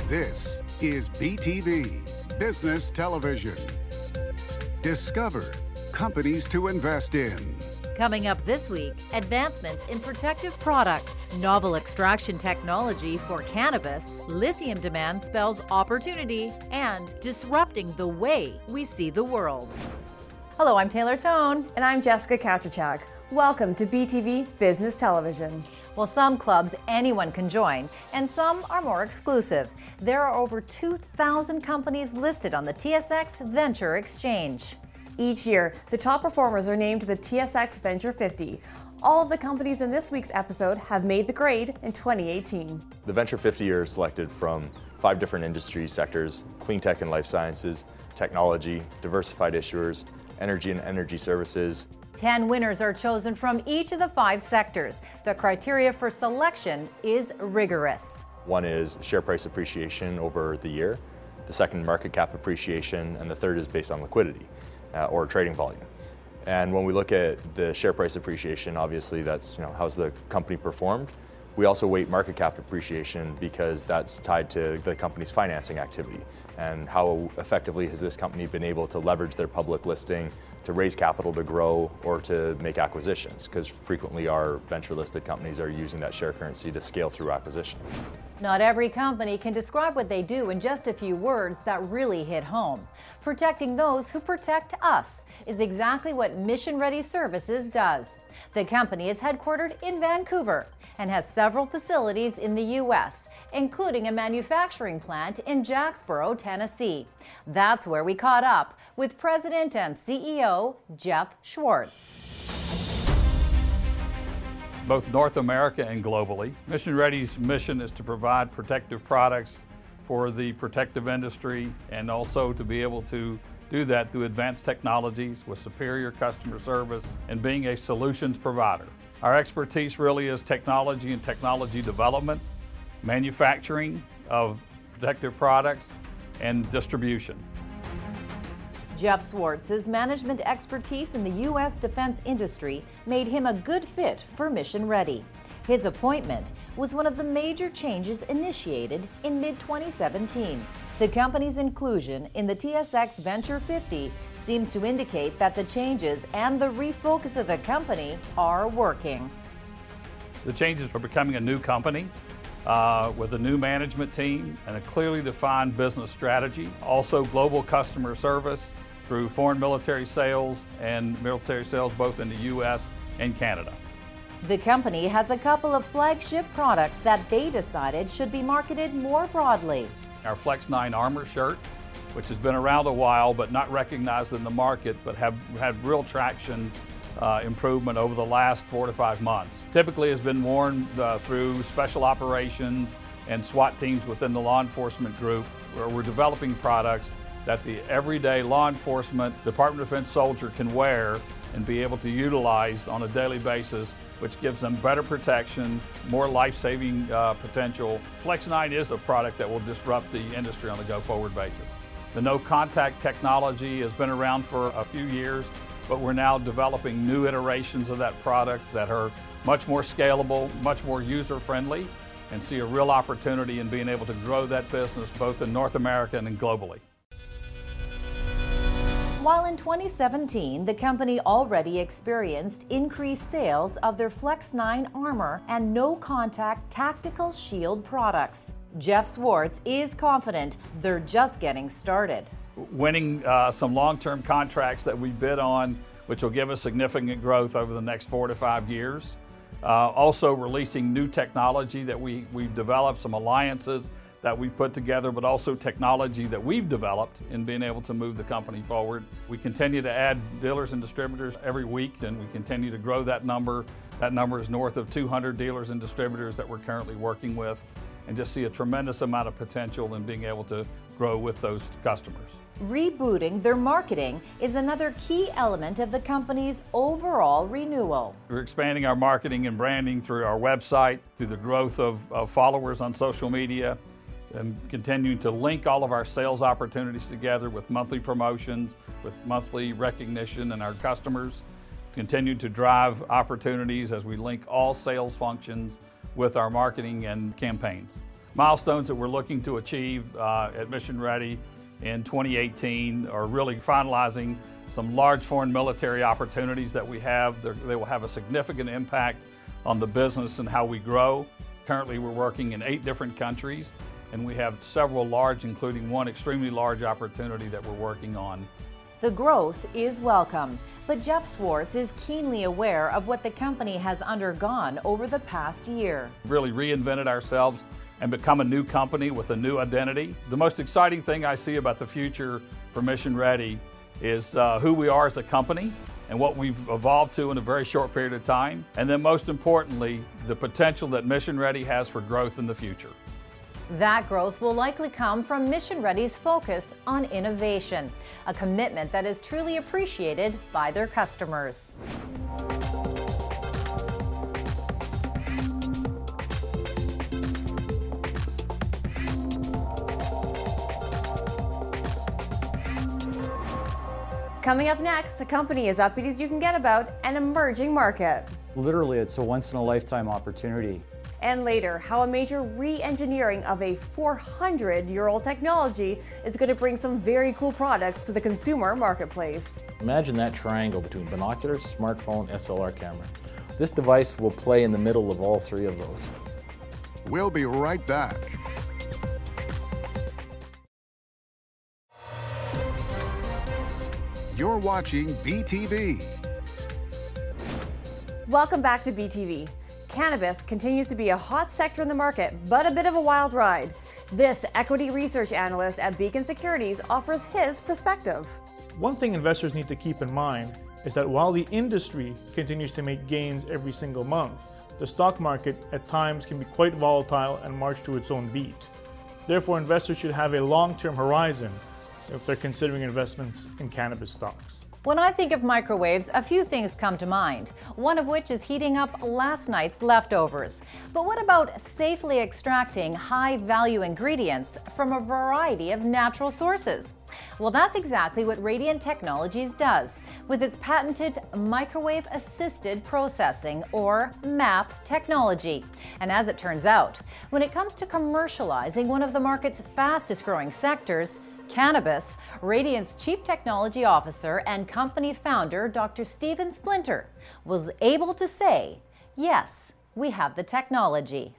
This is BTV Business Television. Discover companies to invest in. Coming up this week, advancements in protective products, novel extraction technology for cannabis, lithium demand spells opportunity, and disrupting the way we see the world. Hello, I'm Taylor Tone. And I'm Jessica Katrachak. Welcome to BTV Business Television. Well, some clubs anyone can join, and some are more exclusive. There are over 2,000 companies listed on the TSX Venture Exchange. Each year, the top performers are named to the TSX Venture 50. All of the companies in this week's episode have made the grade in 2018. The Venture 50 are selected from 5 different industry sectors: clean tech and life sciences, technology, diversified issuers, energy and energy services. 10 winners are chosen from each of the 5 sectors. The criteria for selection is rigorous. One is share price appreciation over the year, the second market cap appreciation, and the third is based on liquidity or trading volume. And when we look at the share price appreciation, obviously that's how's the company performed. We also weight market cap appreciation because that's tied to the company's financing activity and how effectively has this company been able to leverage their public listing to raise capital to grow or to make acquisitions, because frequently our venture listed companies are using that share currency to scale through acquisition. Not every company can describe what they do in just a few words that really hit home. Protecting those who protect us is exactly what Mission Ready Services does. The company is headquartered in Vancouver and has several facilities in the U.S., including a manufacturing plant in Jacksboro, Tennessee. That's where we caught up with President and CEO Jeff Schwartz. Both North America and globally, Mission Ready's mission is to provide protective products for the protective industry and also to be able to do that through advanced technologies with superior customer service and being a solutions provider. Our expertise really is technology and technology development, manufacturing of protective products, and distribution. Jeff Schwartz's management expertise in the U.S. defense industry made him a good fit for Mission Ready. His appointment was one of the major changes initiated in mid-2017. The company's inclusion in the TSX Venture 50 seems to indicate that the changes and the refocus of the company are working. The changes are becoming a new company with a new management team and a clearly defined business strategy. Also global customer service through foreign military sales and military sales both in the U.S. and Canada. The company has a couple of flagship products that they decided should be marketed more broadly. Our Flex 9 armor shirt, which has been around a while but not recognized in the market, but have had real traction improvement over the last 4 to 5 months. Typically has been worn through special operations and SWAT teams within the law enforcement group, where we're developing products that the everyday law enforcement Department of Defense soldier can wear and be able to utilize on a daily basis, which gives them better protection, more life-saving potential. Flex 9 is a product that will disrupt the industry on a go-forward basis. The no-contact technology has been around for a few years, but we're now developing new iterations of that product that are much more scalable, much more user-friendly, and see a real opportunity in being able to grow that business both in North America and globally. While in 2017, the company already experienced increased sales of their Flex 9 armor and no-contact tactical shield products. Jeff Schwartz is confident they're just getting started. Winning some long-term contracts that we bid on, which will give us significant growth over the next 4 to 5 years. Also releasing new technology that we've developed, some alliances that we've put together, but also technology that we've developed in being able to move the company forward. We continue to add dealers and distributors every week, and we continue to grow that number. That number is north of 200 dealers and distributors that we're currently working with, and just see a tremendous amount of potential in being able to grow with those customers. Rebooting their marketing is another key element of the company's overall renewal. We're expanding our marketing and branding through our website, through the growth of followers on social media, and continuing to link all of our sales opportunities together with monthly promotions, with monthly recognition in our customers, continue to drive opportunities as we link all sales functions with our marketing and campaigns. Milestones that we're looking to achieve at Mission Ready in 2018 are really finalizing some large foreign military opportunities that we have. They will have a significant impact on the business and how we grow. Currently, we're working in 8 different countries, and we have several large, including one extremely large opportunity that we're working on. The growth is welcome, but Jeff Swartz is keenly aware of what the company has undergone over the past year. Really reinvented ourselves and become a new company with a new identity. The most exciting thing I see about the future for Mission Ready is who we are as a company and what we've evolved to in a very short period of time. And then most importantly, the potential that Mission Ready has for growth in the future. That growth will likely come from Mission Ready's focus on innovation, a commitment that is truly appreciated by their customers. Coming up next, a company as upbeat as you can get about an emerging market. Literally, it's a once-in-a-lifetime opportunity. And later, how a major re-engineering of a 400-year-old technology is going to bring some very cool products to the consumer marketplace. Imagine that triangle between binoculars, smartphone, SLR camera. This device will play in the middle of all 3 of those. We'll be right back. You're watching BTV. Welcome back to BTV. Cannabis continues to be a hot sector in the market, but a bit of a wild ride. This equity research analyst at Beacon Securities offers his perspective. One thing investors need to keep in mind is that while the industry continues to make gains every single month, the stock market at times can be quite volatile and march to its own beat. Therefore, investors should have a long-term horizon if they're considering investments in cannabis stocks. When I think of microwaves, a few things come to mind, one of which is heating up last night's leftovers. But what about safely extracting high-value ingredients from a variety of natural sources? Well, that's exactly what Radiant Technologies does with its patented microwave-assisted processing, or MAP technology. And as it turns out, when it comes to commercializing one of the market's fastest-growing sectors, cannabis, Radiant's Chief Technology Officer and company founder, Dr. Steven Splinter, was able to say, yes, we have the technology.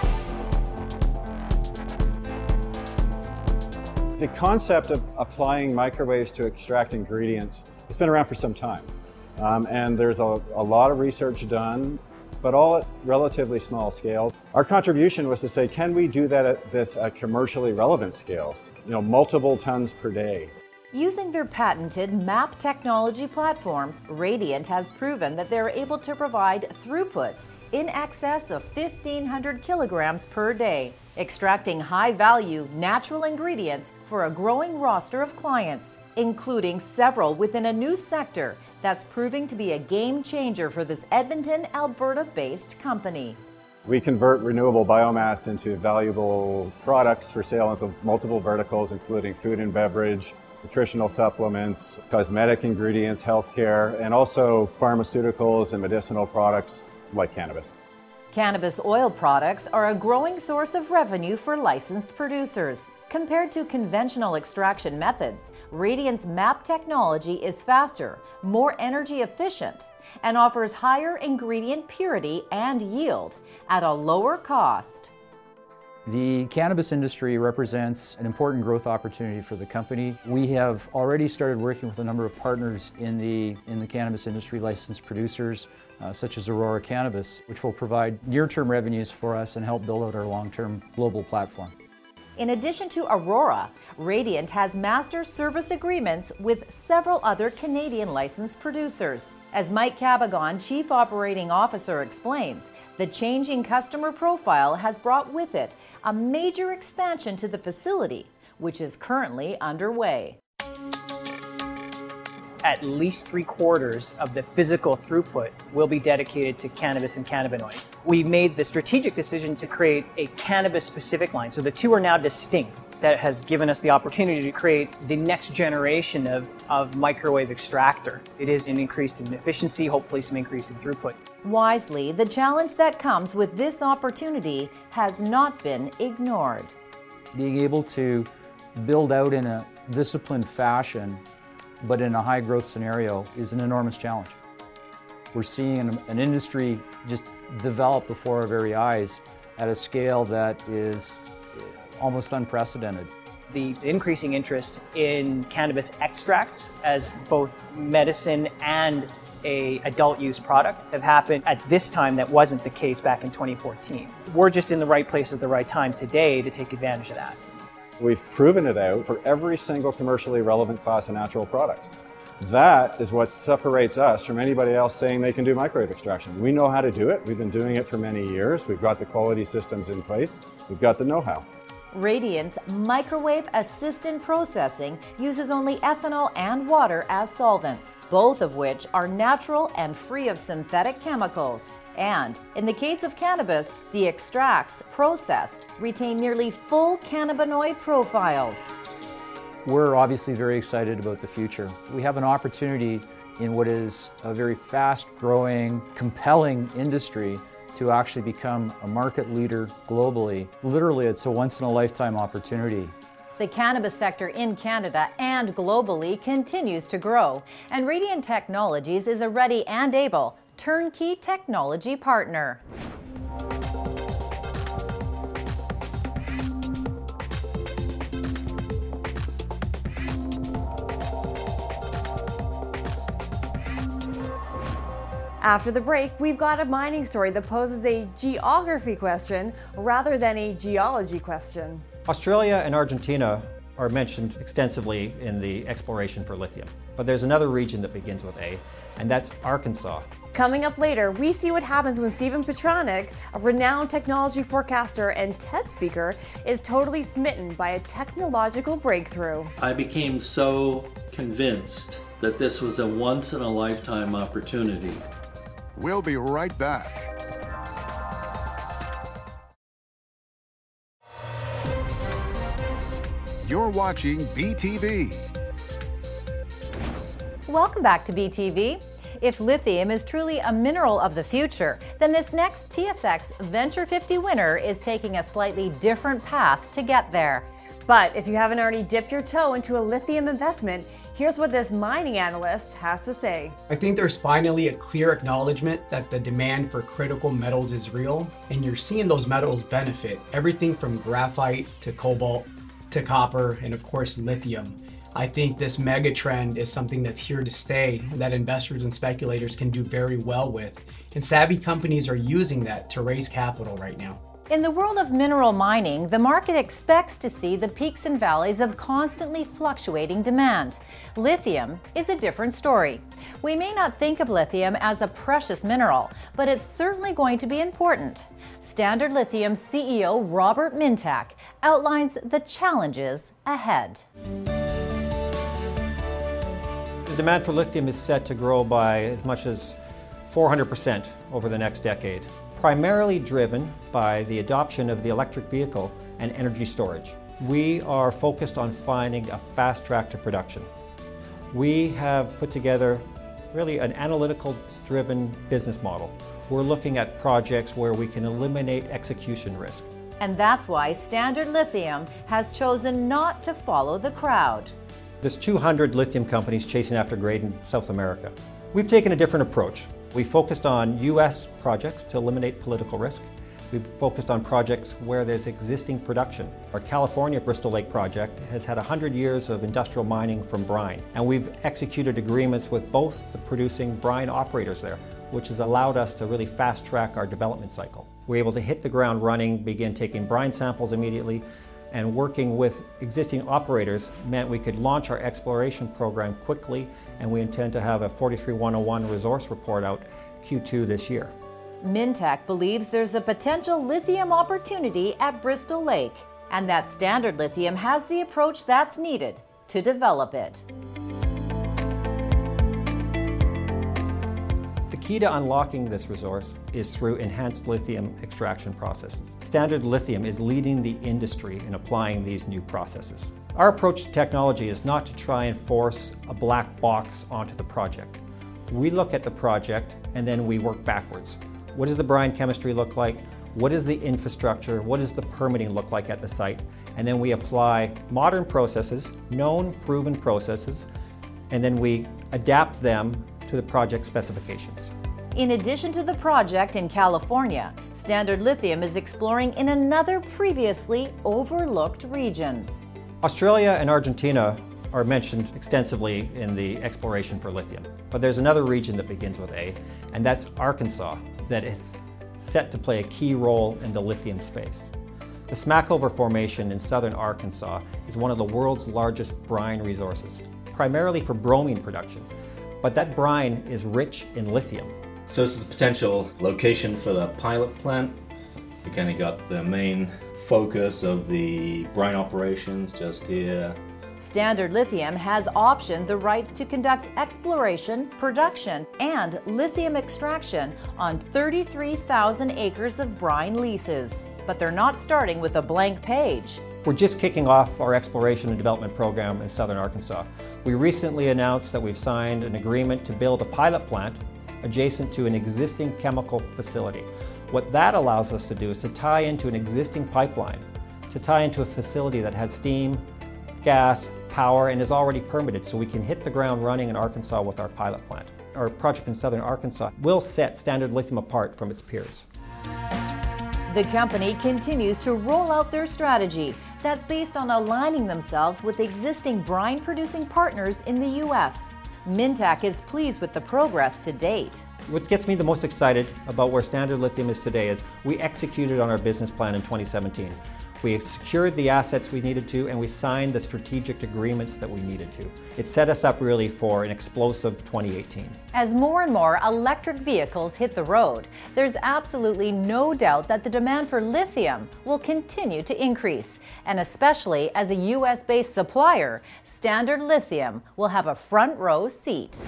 The concept of applying microwaves to extract ingredients has been around for some time. And there's a lot of research done, but all at relatively small scales. Our contribution was to say, can we do that at commercially relevant scales? Multiple tons per day. Using their patented MAP technology platform, Radiant has proven that they're able to provide throughputs in excess of 1,500 kilograms per day, extracting high-value natural ingredients for a growing roster of clients, including several within a new sector that's proving to be a game changer for this Edmonton, Alberta-based company. We convert renewable biomass into valuable products for sale into multiple verticals, including food and beverage, nutritional supplements, cosmetic ingredients, healthcare, and also pharmaceuticals and medicinal products like cannabis. Cannabis oil products are a growing source of revenue for licensed producers. Compared to conventional extraction methods, Radiant's MAP technology is faster, more energy efficient, and offers higher ingredient purity and yield at a lower cost. The cannabis industry represents an important growth opportunity for the company. We have already started working with a number of partners in the cannabis industry, licensed producers, such as Aurora Cannabis, which will provide near-term revenues for us and help build out our long-term global platform. In addition to Aurora, Radiant has master service agreements with several other Canadian licensed producers. As Mike Cabagon, Chief Operating Officer, explains, the changing customer profile has brought with it a major expansion to the facility, which is currently underway. at least 3/4 of the physical throughput will be dedicated to cannabis and cannabinoids. We made the strategic decision to create a cannabis-specific line, so the two are now distinct. That has given us the opportunity to create the next generation of microwave extractor. It is an increase in efficiency, hopefully some increase in throughput. Wisely, the challenge that comes with this opportunity has not been ignored. Being able to build out in a disciplined fashion, but in a high growth scenario, is an enormous challenge. We're seeing an industry just develop before our very eyes at a scale that is almost unprecedented. The increasing interest in cannabis extracts as both medicine and an adult use product have happened at this time that wasn't the case back in 2014. We're just in the right place at the right time today to take advantage of that. We've proven it out for every single commercially relevant class of natural products. That is what separates us from anybody else saying they can do microwave extraction. We know how to do it. We've been doing it for many years. We've got the quality systems in place. We've got the know-how. Radiant's microwave assistant processing uses only ethanol and water as solvents, both of which are natural and free of synthetic chemicals. And in the case of cannabis, the extracts processed retain nearly full cannabinoid profiles. We're obviously very excited about the future. We have an opportunity in what is a very fast-growing, compelling industry to actually become a market leader globally. Literally, it's a once-in-a-lifetime opportunity. The cannabis sector in Canada and globally continues to grow, and Radiant Technologies is a ready and able turnkey technology partner. After the break, we've got a mining story that poses a geography question rather than a geology question. Australia and Argentina are mentioned extensively in the exploration for lithium. But there's another region that begins with A, and that's Arkansas. Coming up later, we see what happens when Stephen Petranek, a renowned technology forecaster and TED speaker, is totally smitten by a technological breakthrough. I became so convinced that this was a once-in-a-lifetime opportunity. We'll be right back. You're watching BTV. Welcome back to BTV. If lithium is truly a mineral of the future, then this next TSX Venture 50 winner is taking a slightly different path to get there. But if you haven't already dipped your toe into a lithium investment, here's what this mining analyst has to say. I think there's finally a clear acknowledgement that the demand for critical metals is real, and you're seeing those metals benefit everything from graphite to cobalt to copper and of course lithium. I think this mega trend is something that's here to stay that investors and speculators can do very well with, and savvy companies are using that to raise capital right now. In the world of mineral mining, the market expects to see the peaks and valleys of constantly fluctuating demand. Lithium is a different story. We may not think of lithium as a precious mineral, but it's certainly going to be important. Standard Lithium CEO Robert Mintak outlines the challenges ahead. The demand for lithium is set to grow by as much as 400% over the next decade, primarily driven by the adoption of the electric vehicle and energy storage. We are focused on finding a fast track to production. We have put together really an analytical driven business model. We're looking at projects where we can eliminate execution risk. And that's why Standard Lithium has chosen not to follow the crowd. There's 200 lithium companies chasing after grade in South America. We've taken a different approach. We focused on U.S. projects to eliminate political risk. We've focused on projects where there's existing production. Our California Bristol Lake project has had 100 years of industrial mining from brine, and we've executed agreements with both the producing brine operators there, which has allowed us to really fast track our development cycle. We're able to hit the ground running, begin taking brine samples immediately, and working with existing operators meant we could launch our exploration program quickly, and we intend to have a 43-101 resource report out Q2 this year. Mintak believes there's a potential lithium opportunity at Bristol Lake, and that Standard Lithium has the approach that's needed to develop it. Key to unlocking this resource is through enhanced lithium extraction processes. Standard Lithium is leading the industry in applying these new processes. Our approach to technology is not to try and force a black box onto the project. We look at the project and then we work backwards. What does the brine chemistry look like? What is the infrastructure? What does the permitting look like at the site? And then we apply modern processes, known, proven processes, and then we adapt them to the project specifications. In addition to the project in California, Standard Lithium is exploring in another previously overlooked region. Australia and Argentina are mentioned extensively in the exploration for lithium. But there's another region that begins with A, and that's Arkansas, that is set to play a key role in the lithium space. The Smackover Formation in southern Arkansas is one of the world's largest brine resources, primarily for bromine production. But that brine is rich in lithium. So this is a potential location for the pilot plant. We kind of got the main focus of the brine operations just here. Standard Lithium has optioned the rights to conduct exploration, production, and lithium extraction on 33,000 acres of brine leases. But they're not starting with a blank page. We're just kicking off our exploration and development program in southern Arkansas. We recently announced that we've signed an agreement to build a pilot plant adjacent to an existing chemical facility. What that allows us to do is to tie into an existing pipeline, to tie into a facility that has steam, gas, power, and is already permitted, so we can hit the ground running in Arkansas with our pilot plant. Our project in southern Arkansas will set Standard Lithium apart from its peers. The company continues to roll out their strategy that's based on aligning themselves with existing brine-producing partners in the U.S. Mintac is pleased with the progress to date. What gets me the most excited about where Standard Lithium is today is we executed on our business plan in 2017. We secured the assets we needed to, and we signed the strategic agreements that we needed to. It set us up really for an explosive 2018. As more and more electric vehicles hit the road, there's absolutely no doubt that the demand for lithium will continue to increase. And especially as a U.S.-based supplier, Standard Lithium will have a front row seat.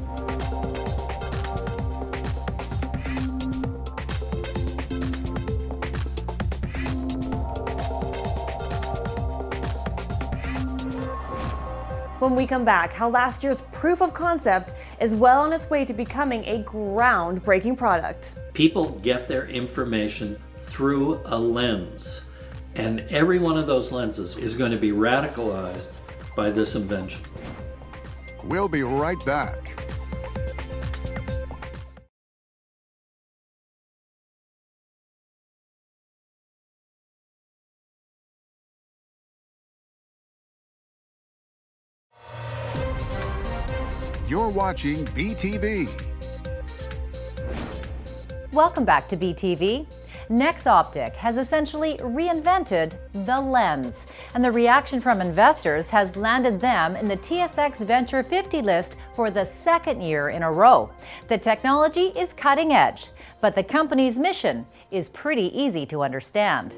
When we come back, how last year's proof of concept is well on its way to becoming a groundbreaking product. People get their information through a lens, and every one of those lenses is going to be radicalized by this invention. We'll be right back. You're watching BTV. Welcome back to BTV. Nexoptic has essentially reinvented the lens, and the reaction from investors has landed them in the TSX Venture 50 list for the second year in a row. The technology is cutting edge, but the company's mission is pretty easy to understand.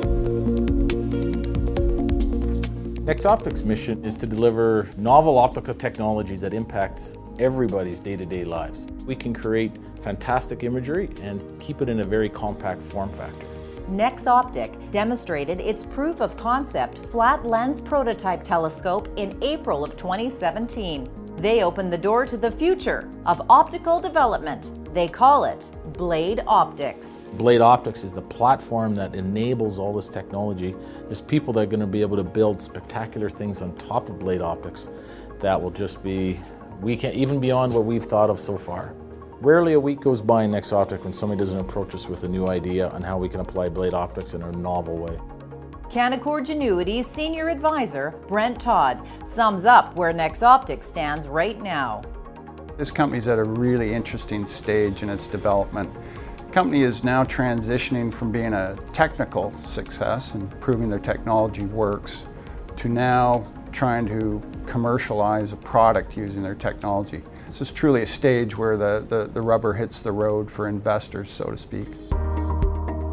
Nexoptic's mission is to deliver novel optical technologies that impact everybody's day-to-day lives. We can create fantastic imagery and keep it in a very compact form factor. Nexoptic demonstrated its proof of concept flat lens prototype telescope in April of 2017. They opened the door to the future of optical development. They call it Blade Optics. Blade Optics is the platform that enables all this technology. There's people that are going to be able to build spectacular things on top of Blade Optics that will just be, even beyond what we've thought of so far. Rarely a week goes by in Nexoptic when somebody doesn't approach us with a new idea on how we can apply Blade Optics in a novel way. Canaccord Genuity's senior advisor, Brent Todd, sums up where Nexoptic stands right now. This company's at a really interesting stage in its development. The company is now transitioning from being a technical success and proving their technology works to now trying to commercialize a product using their technology. This is truly a stage where the rubber hits the road for investors, so to speak.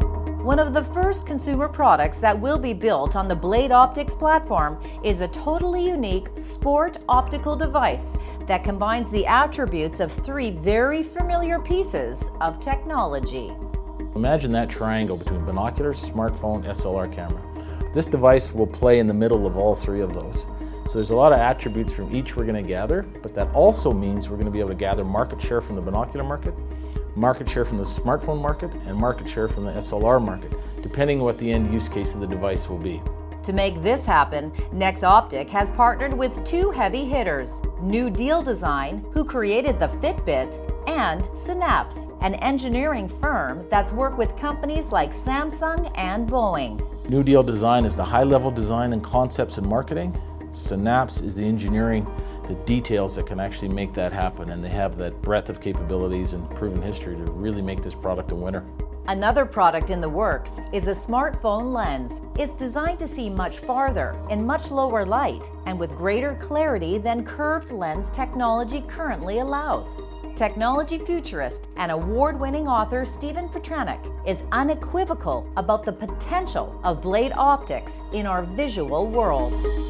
One of the first consumer products that will be built on the Blade Optics platform is a totally unique sport optical device that combines the attributes of three very familiar pieces of technology. Imagine that triangle between binoculars, smartphone, SLR camera. This device will play in the middle of all three of those. So there's a lot of attributes from each we're going to gather, but that also means we're going to be able to gather market share from the binocular market, market share from the smartphone market, and market share from the SLR market, depending on what the end use case of the device will be. To make this happen, Nexoptic has partnered with two heavy hitters, New Deal Design, who created the Fitbit, and Synapse, an engineering firm that's worked with companies like Samsung and Boeing. New Deal Design is the high-level design and concepts and marketing. Synapse is the engineering, the details that can actually make that happen, and they have that breadth of capabilities and proven history to really make this product a winner. Another product in the works is a smartphone lens. It's designed to see much farther in much lower light and with greater clarity than curved lens technology currently allows. Technology futurist and award-winning author Stephen Petranek is unequivocal about the potential of Blade Optics in our visual world.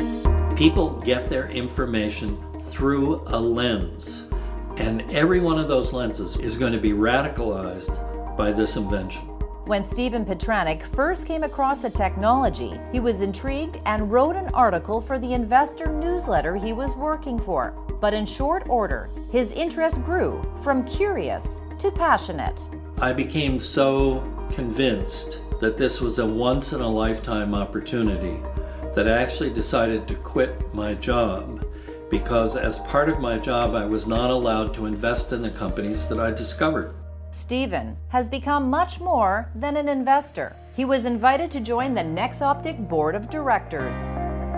People get their information through a lens, and every one of those lenses is going to be radicalized by this invention. When Stephen Petranek first came across the technology, he was intrigued and wrote an article for the investor newsletter he was working for. But in short order, his interest grew from curious to passionate. I became so convinced that this was a once-in-a-lifetime opportunity that I actually decided to quit my job, because as part of my job I was not allowed to invest in the companies that I discovered. Stephen has become much more than an investor. He was invited to join the Nexoptic board of directors.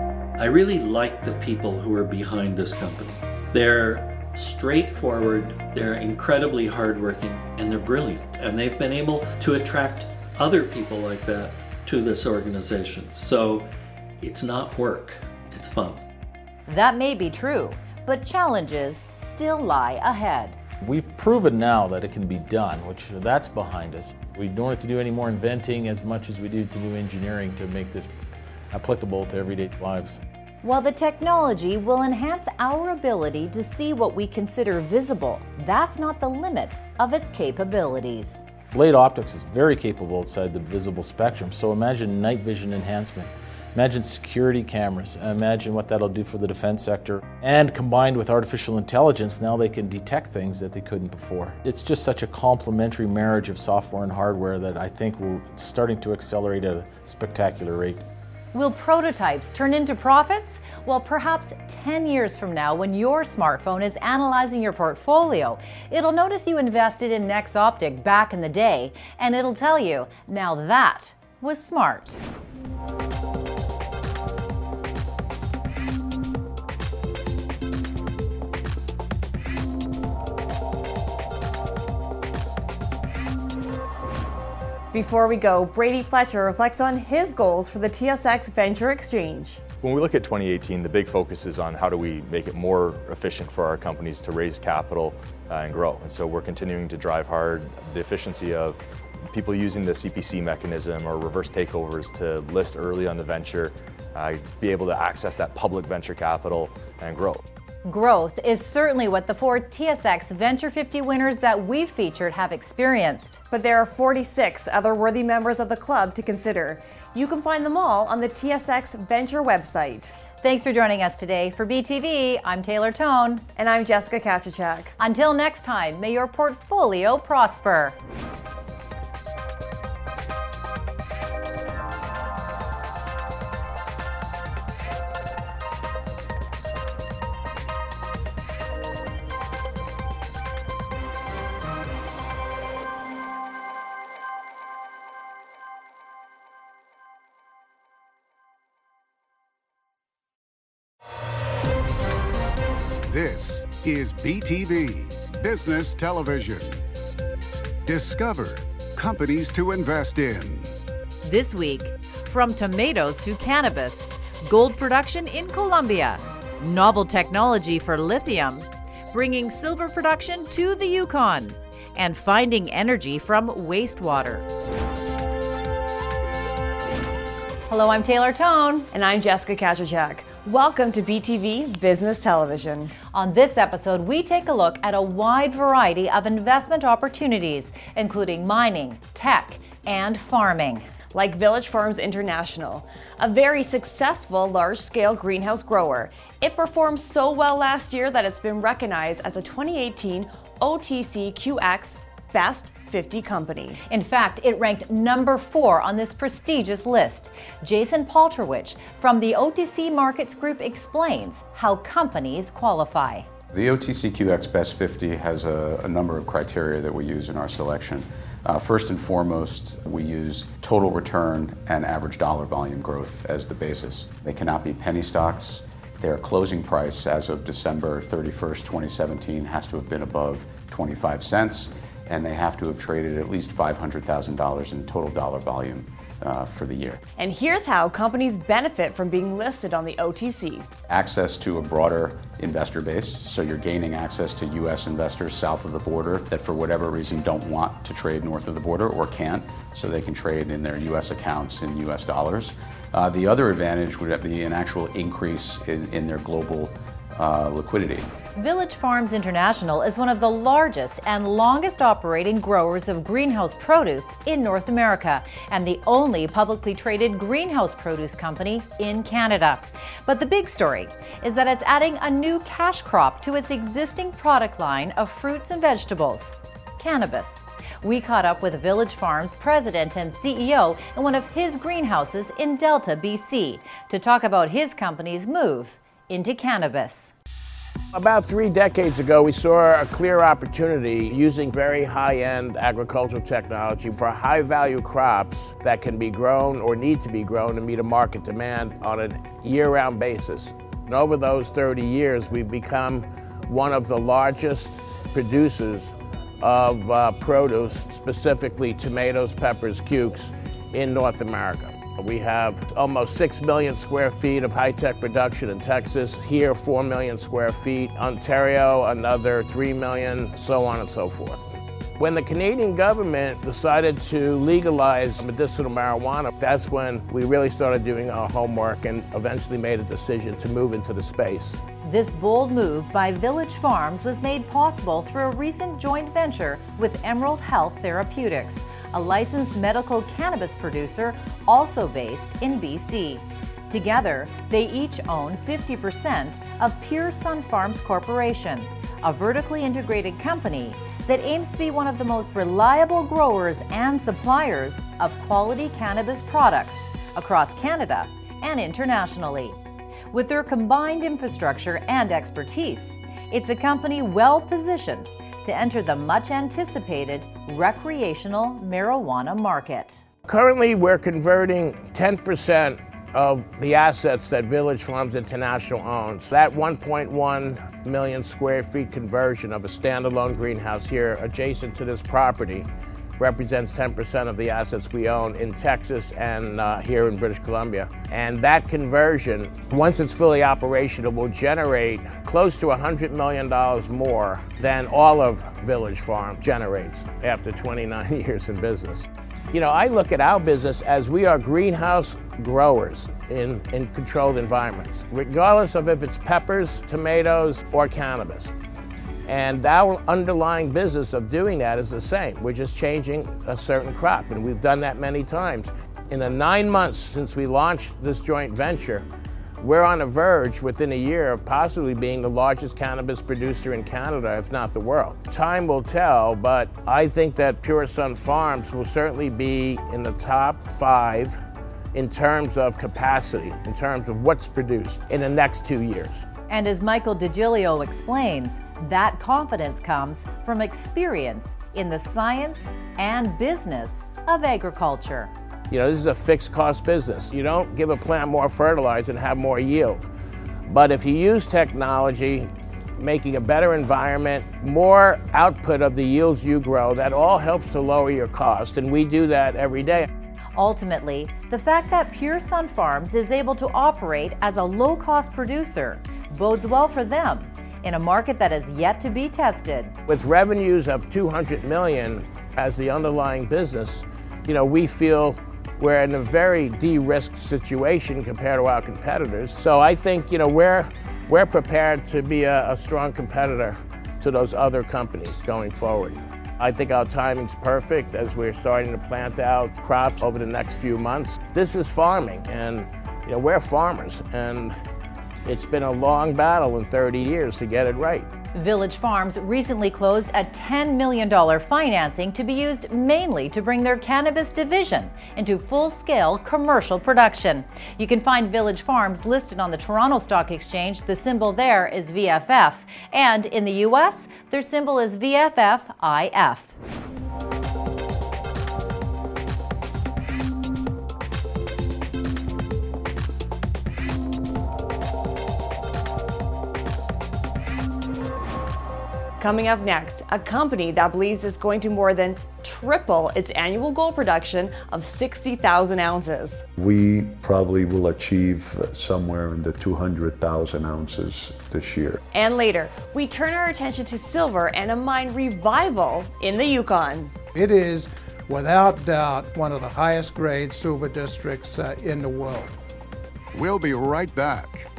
I really like the people who are behind this company. They're straightforward, they're incredibly hardworking, and they're brilliant. And they've been able to attract other people like that to this organization. So it's not work, it's fun. That may be true, but challenges still lie ahead. We've proven now that it can be done, which that's behind us. We don't have to do any more inventing as much as we do to do engineering to make this applicable to everyday lives. While the technology will enhance our ability to see what we consider visible, that's not the limit of its capabilities. Blade Optics is very capable outside the visible spectrum, so imagine night vision enhancement. Imagine security cameras. Imagine what that'll do for the defense sector. And combined with artificial intelligence, now they can detect things that they couldn't before. It's just such a complementary marriage of software and hardware that I think we're starting to accelerate at a spectacular rate. Will prototypes turn into profits? Well, perhaps 10 years from now, when your smartphone is analyzing your portfolio, it'll notice you invested in Nexoptic back in the day, and it'll tell you, now that was smart. Before we go, Brady Fletcher reflects on his goals for the TSX Venture Exchange. When we look at 2018, the big focus is on how do we make it more efficient for our companies to raise capital and grow. And so we're continuing to drive hard the efficiency of people using the CPC mechanism or reverse takeovers to list early on the venture, be able to access that public venture capital and grow. Growth is certainly what the four TSX Venture 50 winners that we've featured have experienced. But there are 46 other worthy members of the club to consider. You can find them all on the TSX Venture website. Thanks for joining us today. For BTV, I'm Taylor Tone. And I'm Jessica Kachachak. Until next time, may your portfolio prosper. This is BTV Business Television. Discover companies to invest in. This week, from tomatoes to cannabis, gold production in Colombia, novel technology for lithium, bringing silver production to the Yukon, and finding energy from wastewater. Hello, I'm Taylor Tone. And I'm Jessica Kachachak. Welcome to BTV Business Television. On this episode, we take a look at a wide variety of investment opportunities, including mining, tech, and farming. Like Village Farms International, a very successful large-scale greenhouse grower. It performed so well last year that it's been recognized as a 2018 OTCQX Best 50 company. In fact, it ranked number 4 on this prestigious list. Jason Palterwich from the OTC Markets Group explains how companies qualify. The OTCQX Best 50 has a number of criteria that we use in our selection. First and foremost, we use total return and average dollar volume growth as the basis. They cannot be penny stocks. Their closing price as of December 31st, 2017 has to have been above 25 cents, and they have to have traded at least $500,000 in total dollar volume for the year. And here's how companies benefit from being listed on the OTC. Access to a broader investor base, so you're gaining access to U.S. investors south of the border that for whatever reason don't want to trade north of the border or can't, so they can trade in their U.S. accounts in U.S. dollars. The other advantage would be an actual increase in their global liquidity. Village Farms International is one of the largest and longest operating growers of greenhouse produce in North America and the only publicly traded greenhouse produce company in Canada. But the big story is that it's adding a new cash crop to its existing product line of fruits and vegetables, cannabis. We caught up with Village Farms president and CEO in one of his greenhouses in Delta, BC, to talk about his company's move into cannabis. About 3 decades ago, we saw a clear opportunity using very high-end agricultural technology for high-value crops that can be grown or need to be grown to meet a market demand on a year-round basis. And over those 30 years, we've become one of the largest producers of produce, specifically tomatoes, peppers, cukes, in North America. We have almost 6 million square feet of high-tech production in Texas. Here, 4 million square feet. Ontario, another 3 million, so on and so forth. When the Canadian government decided to legalize medicinal marijuana, that's when we really started doing our homework and eventually made a decision to move into the space. This bold move by Village Farms was made possible through a recent joint venture with Emerald Health Therapeutics, a licensed medical cannabis producer also based in BC. Together, they each own 50% of Pure Sunfarms Corporation, a vertically integrated company that aims to be one of the most reliable growers and suppliers of quality cannabis products across Canada and internationally. With their combined infrastructure and expertise, it's a company well positioned to enter the much anticipated recreational marijuana market. Currently, we're converting 10% of the assets that Village Farms International owns. That 1.1 million square feet conversion of a standalone greenhouse here adjacent to this property represents 10% of the assets we own in Texas and here in British Columbia. And that conversion, once it's fully operational, will generate close to $100 million more than all of Village Farm generates after 29 years in business. You know, I look at our business as we are greenhouse growers in controlled environments, regardless of if it's peppers, tomatoes, or cannabis. And our underlying business of doing that is the same. We're just changing a certain crop, and we've done that many times. In the 9 months since we launched this joint venture, we're on the verge within a year of possibly being the largest cannabis producer in Canada, if not the world. Time will tell, but I think that Pure Sunfarms will certainly be in the top 5 in terms of capacity, in terms of what's produced in the next 2 years. And as Michael DiGilio explains, that confidence comes from experience in the science and business of agriculture. You know, this is a fixed cost business. You don't give a plant more fertilizer and have more yield. But if you use technology, making a better environment, more output of the yields you grow, that all helps to lower your cost, and we do that every day. Ultimately, the fact that Pure Sunfarms is able to operate as a low-cost producer bodes well for them in a market that is yet to be tested. With revenues of $200 million as the underlying business, you know, we feel we're in a very de-risked situation compared to our competitors. So I think, we're prepared to be a strong competitor to those other companies going forward. I think our timing's perfect as we're starting to plant out crops over the next few months. This is farming, and we're farmers, and it's been a long battle in 30 years to get it right. Village Farms recently closed a $10 million financing to be used mainly to bring their cannabis division into full-scale commercial production. You can find Village Farms listed on the Toronto Stock Exchange. The symbol there is VFF. And in the U.S., their symbol is VFFIF. Coming up next, a company that believes it's going to more than triple its annual gold production of 60,000 ounces. We probably will achieve somewhere in the 200,000 ounces this year. And later, we turn our attention to silver and a mine revival in the Yukon. It is, without doubt, one of the highest grade silver districts in the world. We'll be right back.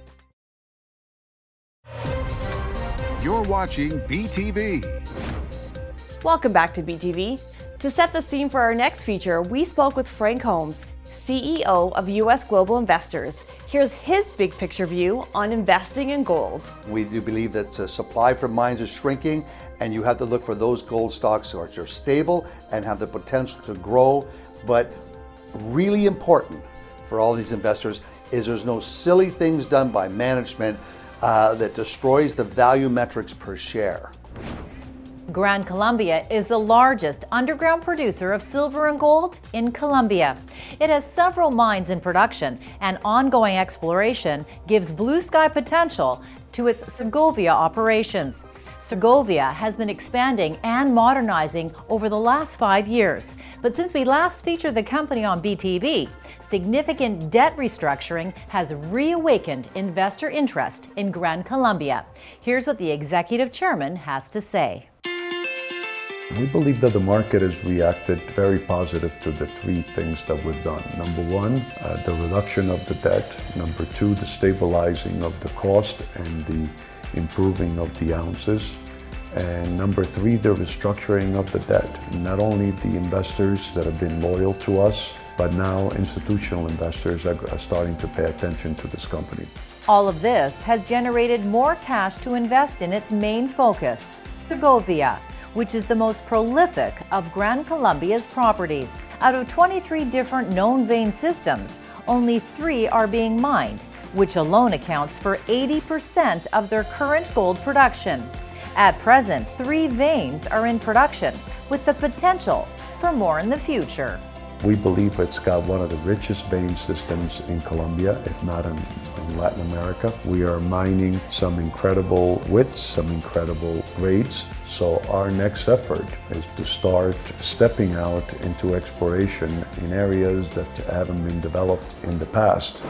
You're watching BTV. Welcome back to BTV. To set the scene for our next feature, we spoke with Frank Holmes, CEO of U.S. Global Investors. Here's his big picture view on investing in gold. We do believe that supply from mines is shrinking, and you have to look for those gold stocks which are stable and have the potential to grow. But really important for all these investors is there's no silly things done by management that destroys the value metrics per share. Gran Colombia is the largest underground producer of silver and gold in Colombia. It has several mines in production, and ongoing exploration gives blue sky potential to its Segovia operations. Segovia has been expanding and modernizing over the last 5 years. But since we last featured the company on BTV, significant debt restructuring has reawakened investor interest in Gran Colombia. Here's what the executive chairman has to say. We believe that the market has reacted very positive to the three things that we've done. Number one, the reduction of the debt. Number two, the stabilizing of the cost and the improving of the ounces. And number three, the restructuring of the debt. Not only the investors that have been loyal to us, but now institutional investors are starting to pay attention to this company. All of this has generated more cash to invest in its main focus, Segovia, which is the most prolific of Gran Colombia's properties. Out of 23 different known vein systems, only 3 are being mined, which alone accounts for 80% of their current gold production. At present, 3 veins are in production, with the potential for more in the future. We believe it's got one of the richest vein systems in Colombia, if not in Latin America. We are mining some incredible widths, some incredible grades. So our next effort is to start stepping out into exploration in areas that haven't been developed in the past.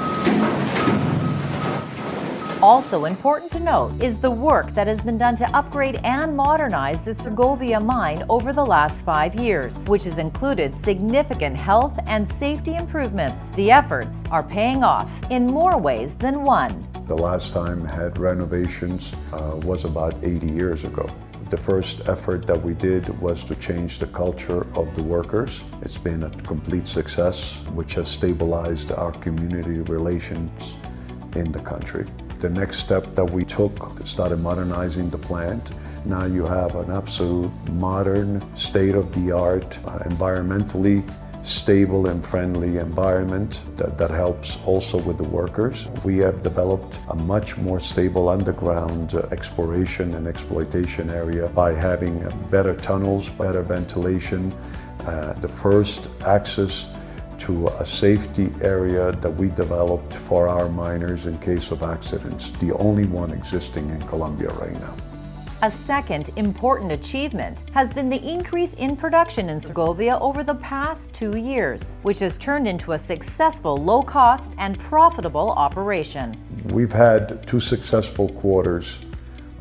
Also important to note is the work that has been done to upgrade and modernize the Segovia mine over the last 5 years, which has included significant health and safety improvements. The efforts are paying off in more ways than one. The last time had renovations was about 80 years ago. The first effort that we did was to change the culture of the workers. It's been a complete success, which has stabilized our community relations in the country. The next step that we took started modernizing the plant. Now you have an absolute modern, state-of-the-art, environmentally stable and friendly environment that helps also with the workers. We have developed a much more stable underground exploration and exploitation area by having better tunnels, better ventilation, the first access to a safety area that we developed for our miners in case of accidents, the only one existing in Colombia right now. A second important achievement has been the increase in production in Segovia over the past 2 years, which has turned into a successful low-cost and profitable operation. We've had 2 successful quarters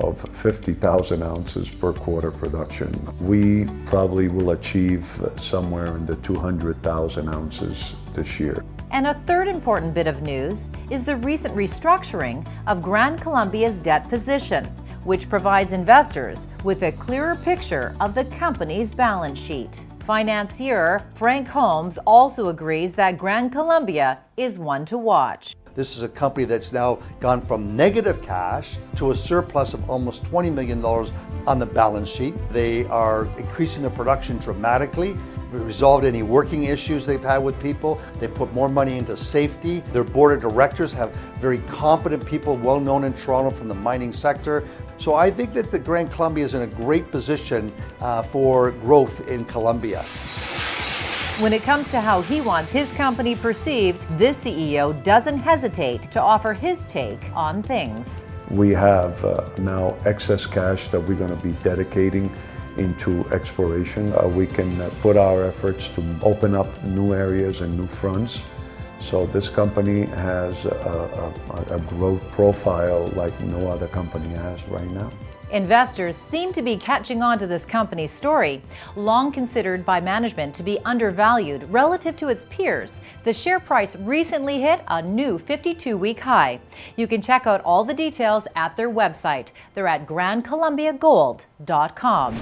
of 50,000 ounces per quarter production. We probably will achieve somewhere in the 200,000 ounces this year. And a third important bit of news is the recent restructuring of Gran Colombia's debt position, which provides investors with a clearer picture of the company's balance sheet. Financier Frank Holmes also agrees that Gran Colombia is one to watch. This is a company that's now gone from negative cash to a surplus of almost $20 million on the balance sheet. They are increasing their production dramatically, resolved any working issues they've had with people. They've put more money into safety. Their board of directors have very competent people, well known in Toronto from the mining sector. So I think that the Gran Colombia is in a great position for growth in Colombia. When it comes to how he wants his company perceived, this CEO doesn't hesitate to offer his take on things. We have now excess cash that we're going to be dedicating into exploration. We can put our efforts to open up new areas and new fronts. So this company has a growth profile like no other company has right now. Investors seem to be catching on to this company's story. Long considered by management to be undervalued relative to its peers, the share price recently hit a new 52-week high. You can check out all the details at their website. They're at GranColombiaGold.com.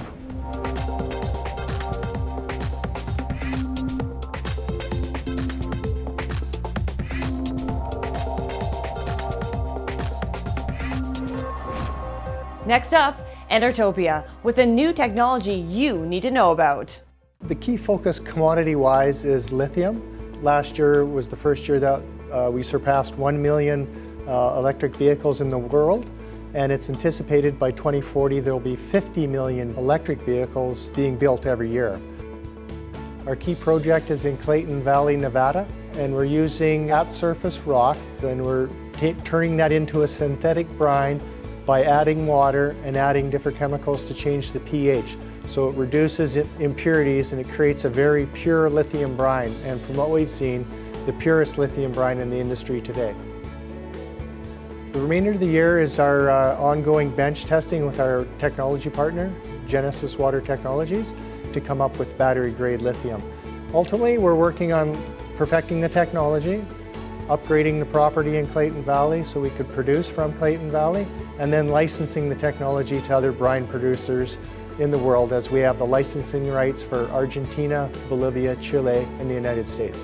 Next up, Endertopia, with a new technology you need to know about. The key focus commodity-wise is lithium. Last year was the first year that we surpassed 1 million electric vehicles in the world, and it's anticipated by 2040 there will be 50 million electric vehicles being built every year. Our key project is in Clayton Valley, Nevada, and we're using at-surface rock, and we're turning that into a synthetic brine by adding water and adding different chemicals to change the pH. So it reduces impurities and it creates a very pure lithium brine, and from what we've seen, the purest lithium brine in the industry today. The remainder of the year is our ongoing bench testing with our technology partner, Genesis Water Technologies, to come up with battery-grade lithium. Ultimately, we're working on perfecting the technology, upgrading the property in Clayton Valley so we could produce from Clayton Valley, and then licensing the technology to other brine producers in the world, as we have the licensing rights for Argentina, Bolivia, Chile, and the United States.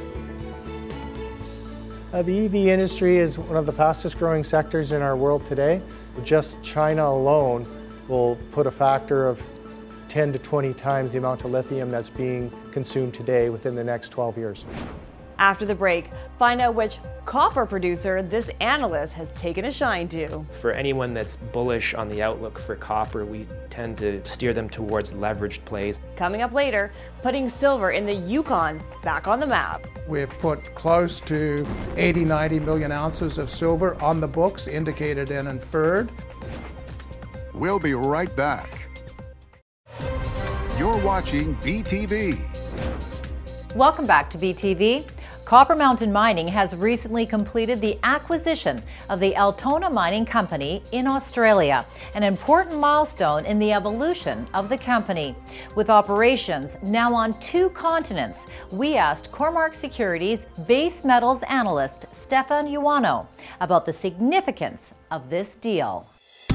The EV industry is one of the fastest growing sectors in our world today. Just China alone will put a factor of 10 to 20 times the amount of lithium that's being consumed today within the next 12 years. After the break, find out which copper producer this analyst has taken a shine to. For anyone that's bullish on the outlook for copper, we tend to steer them towards leveraged plays. Coming up later, putting silver in the Yukon back on the map. We've put close to 80-90 million ounces of silver on the books, indicated and inferred. We'll be right back. You're watching BTV. Welcome back to BTV. Copper Mountain Mining has recently completed the acquisition of the Altona Mining Company in Australia, an important milestone in the evolution of the company. With operations now on 2 continents, we asked Cormark Securities base metals analyst Stefan Ioannou about the significance of this deal.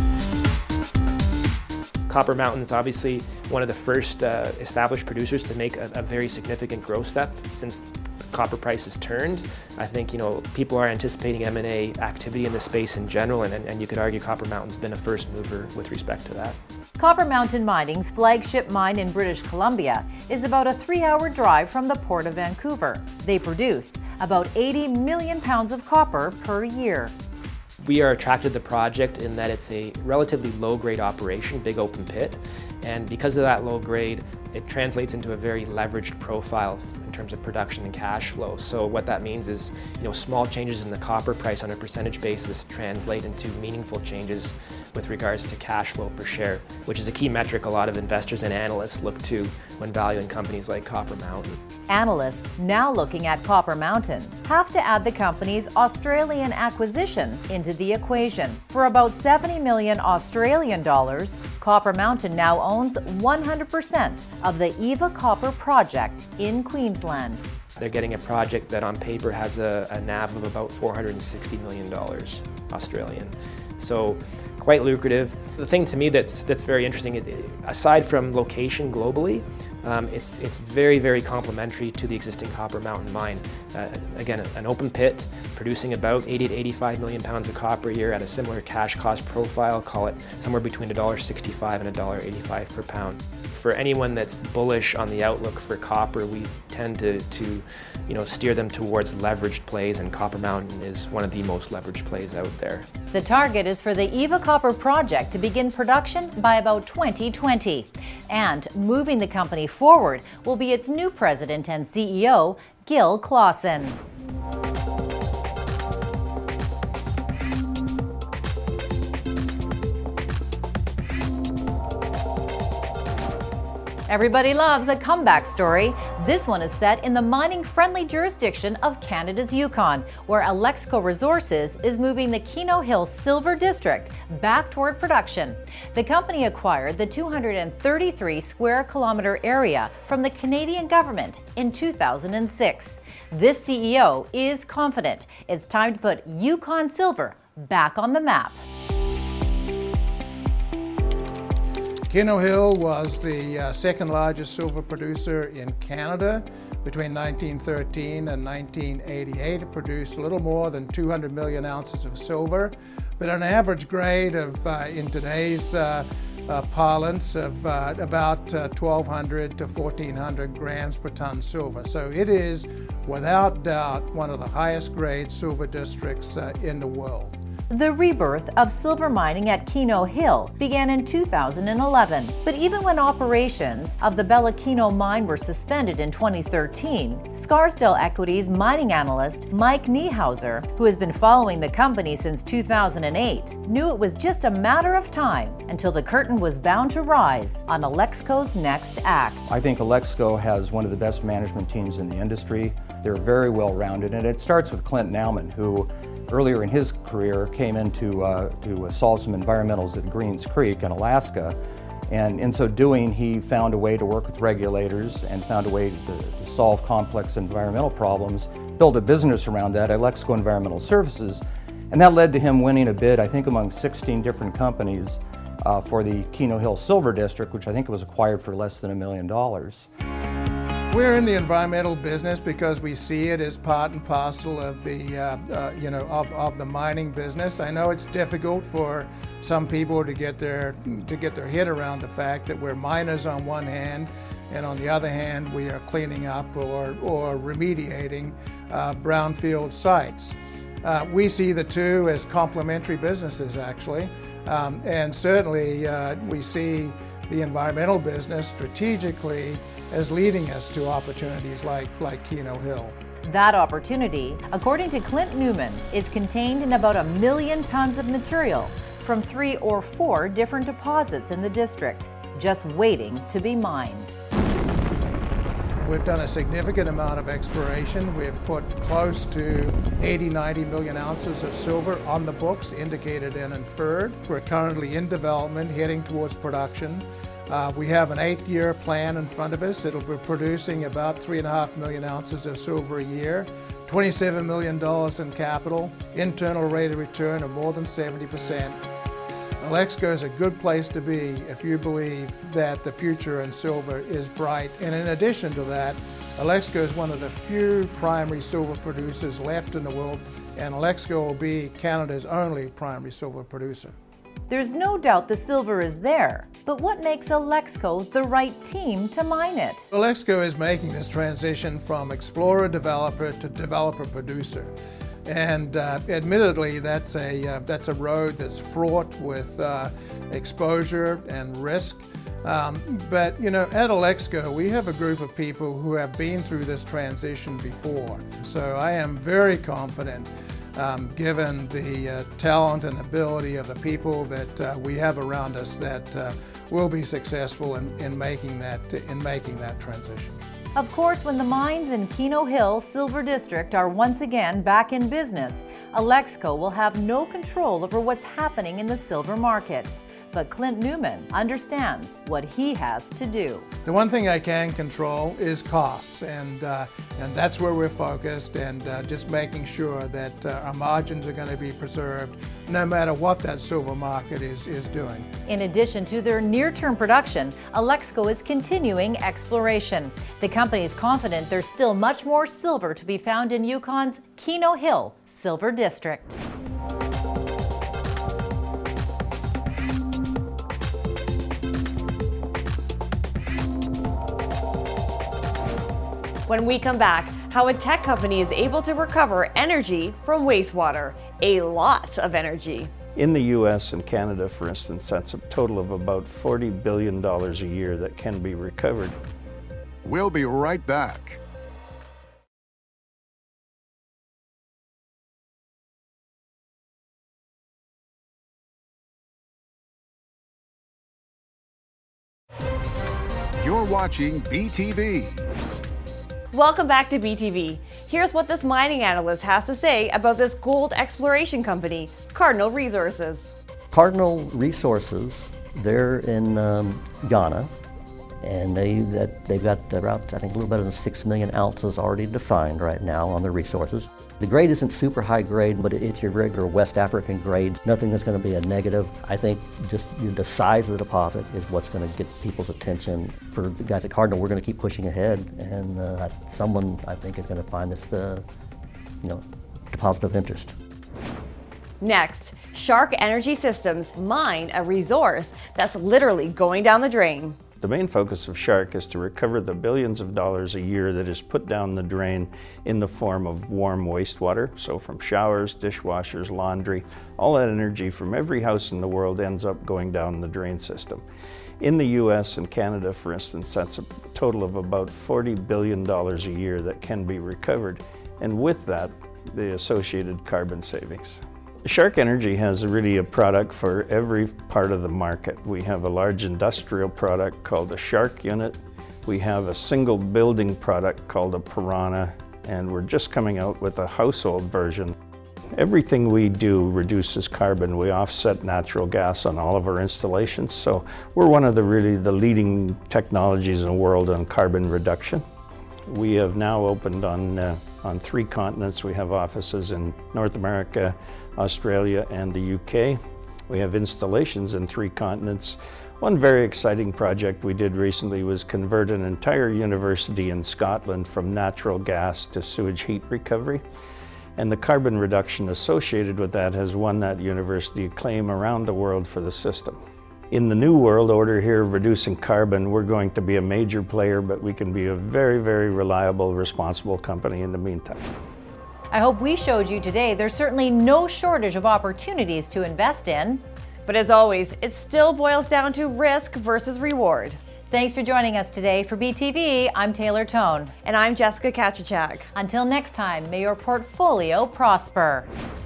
Copper Mountain is obviously one of the first established producers to make a very significant growth step since the copper price has turned. I think people are anticipating M&A activity in the space in general, and you could argue Copper Mountain's been a first mover with respect to that. Copper Mountain Mining's flagship mine in British Columbia is about a 3-hour drive from the Port of Vancouver. They produce about 80 million pounds of copper per year. We are attracted to the project in that it's a relatively low-grade operation, big open pit, And because of that low grade, it translates into a very leveraged profile in terms of production and cash flow. So what that means is, small changes in the copper price on a percentage basis translate into meaningful changes with regards to cash flow per share, which is a key metric a lot of investors and analysts look to when valuing companies like Copper Mountain. Analysts now looking at Copper Mountain have to add the company's Australian acquisition into the equation. For about 70 million Australian dollars, Copper Mountain now owns 100% of the Eva Copper project in Queensland. They're getting a project that on paper has a NAV of about $460 million Australian. So quite lucrative. The thing to me that's very interesting, aside from location globally, it's very, very complementary to the existing Copper Mountain mine. Again, an open pit producing about 80 to 85 million pounds of copper a year at a similar cash cost profile, call it somewhere between $1.65 and $1.85 per pound. For anyone that's bullish on the outlook for copper, we tend to steer them towards leveraged plays, and Copper Mountain is one of the most leveraged plays out there. The target is for the Eva Copper project to begin production by about 2020. And moving the company forward will be its new president and CEO, Gil Clausen. Everybody loves a comeback story. This one is set in the mining-friendly jurisdiction of Canada's Yukon, where Alexco Resources is moving the Keno Hill Silver District back toward production. The company acquired the 233 square kilometer area from the Canadian government in 2006. This CEO is confident it's time to put Yukon silver back on the map. Keno Hill was the second largest silver producer in Canada. Between 1913 and 1988, it produced a little more than 200 million ounces of silver, but an average grade of, in today's parlance, of about 1,200 to 1,400 grams per ton silver. So it is, without doubt, one of the highest grade silver districts in the world. The rebirth of silver mining at Keno Hill began in 2011, but even when operations of the Bella Keno mine were suspended in 2013, Scarsdale Equities mining analyst Mike Niehauser, who has been following the company since 2008, knew it was just a matter of time until the curtain was bound to rise on Alexco's next act. I think Alexco has one of the best management teams in the industry. They're very well rounded, and it starts with Clint Nauman, who earlier in his career came in to solve some environmentals at Greens Creek in Alaska, and in so doing he found a way to work with regulators and found a way to solve complex environmental problems, build a business around that, Alexco Environmental Services, and that led to him winning a bid, I think, among 16 different companies for the Keno Hill Silver District, which I think was acquired for less than $1 million. We're in the environmental business because we see it as part and parcel of the, of the mining business. I know it's difficult for some people to get their head around the fact that we're miners on one hand, and on the other hand, we are cleaning up or remediating brownfield sites. We see the two as complementary businesses, actually, and certainly we see the environmental business strategically as leading us to opportunities like Keno Hill. That opportunity, according to Clint Nauman, is contained in about 1 million tons of material from 3 or 4 different deposits in the district, just waiting to be mined. We've done a significant amount of exploration. We've put close to 80-90 million ounces of silver on the books, indicated and inferred. We're currently in development, heading towards production. We have an 8-year plan in front of us. It'll be producing about 3.5 million ounces of silver a year, $27 million in capital, internal rate of return of more than 70%. Alexco is a good place to be if you believe that the future in silver is bright. And in addition to that, Alexco is one of the few primary silver producers left in the world, and Alexco will be Canada's only primary silver producer. There's no doubt the silver is there, but what makes Alexco the right team to mine it? Alexco is making this transition from explorer-developer to developer-producer. And admittedly, that's a road that's fraught with exposure and risk. But you know, at Alexco, we have a group of people who have been through this transition before. So I am very confident, given the talent and ability of the people that we have around us, that we'll be successful in making that transition. Of course, when the mines in Keno Hill Silver District are once again back in business, Alexco will have no control over what's happening in the silver market. But Clint Newman understands what he has to do. The one thing I can control is costs, and that's where we're focused, and just making sure that our margins are going to be preserved no matter what that silver market is doing. In addition to their near-term production, Alexco is continuing exploration. The company is confident there's still much more silver to be found in Yukon's Keno Hill Silver District. When we come back, how a tech company is able to recover energy from wastewater. A lot of energy. In the US and Canada, for instance, that's a total of about $40 billion a year that can be recovered. We'll be right back. You're watching BTV. Welcome back to BTV. Here's what this mining analyst has to say about this gold exploration company, Cardinal Resources. Cardinal Resources, they're in Ghana, and they've got around, I think, a little better than 6 million ounces already defined right now on their resources. The grade isn't super high grade, but it's your regular West African grade. Nothing that's going to be a negative. I think just the size of the deposit is what's going to get people's attention. For the guys at Cardinal, we're going to keep pushing ahead, and someone, I think, is going to find this, deposit of interest. Next, Shark Energy Systems mine a resource that's literally going down the drain. The main focus of Shark is to recover the billions of dollars a year that is put down the drain in the form of warm wastewater. So from showers, dishwashers, laundry, all that energy from every house in the world ends up going down the drain system. In the US and Canada, for instance, that's a total of about $40 billion a year that can be recovered. And with that, the associated carbon savings. Shark Energy has really a product for every part of the market. We have a large industrial product called a Shark unit. We have a single building product called a Piranha, and we're just coming out with a household version. Everything we do reduces carbon. We offset natural gas on all of our installations, so we're one of the leading technologies in the world on carbon reduction. We have now opened on 3 continents. We have offices in North America, Australia, and the UK. We have installations in 3 continents. One very exciting project we did recently was convert an entire university in Scotland from natural gas to sewage heat recovery. And the carbon reduction associated with that has won that university acclaim around the world for the system. In the new world order here of reducing carbon, we're going to be a major player, but we can be a very, very reliable, responsible company in the meantime. I hope we showed you today there's certainly no shortage of opportunities to invest in. But as always, it still boils down to risk versus reward. Thanks for joining us today. For BTV, I'm Taylor Tone. And I'm Jessica Kachachak. Until next time, may your portfolio prosper.